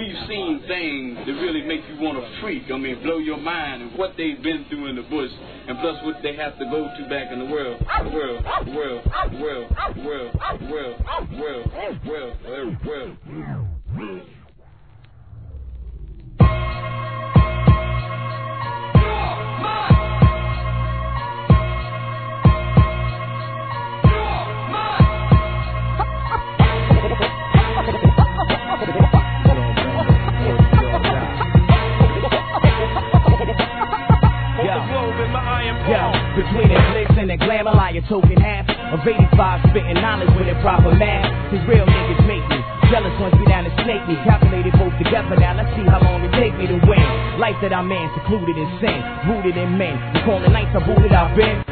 we've seen things that really make you want to freak. I mean, blow your mind and what they've been through in the bush, and plus what they have to go to back in the world. Between the glitz and the glamour, lie a token half of 85 spitting knowledge with improper math. These real niggas make me jealous, once be down to snake me. Calculated both together, now let's see how long it take me to win. Life that I'm in, secluded in sin, rooted in men. Recalling nights I rooted, I've been